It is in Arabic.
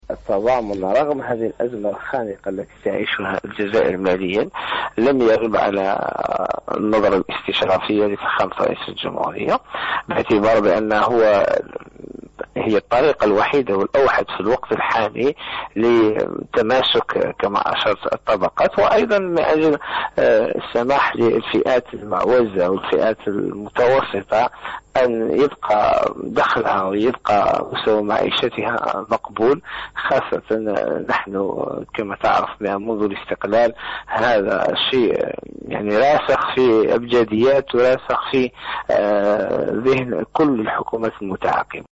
التضامن رغم هذه الأزمة الخانقة التي تعيشها الجزائر ماليا لم يغب على النظرة الاستشرافية لفخامة رئيس الجمهورية، باعتبار بأنه هي الطريقة الوحيدة والأوحد في الوقت الحالي لتماسك كما أشرت الطبقات، وأيضا من أجل السماح للفئات المعوزة والفئات المتوسطة أن يبقى دخلها ويبقى مستوى معيشتها مقبول، خاصة نحن كما تعرف منذ الاستقلال هذا الشيء يعني راسخ في أبجديات وراسخ في ذهن كل الحكومات المتعاقبة.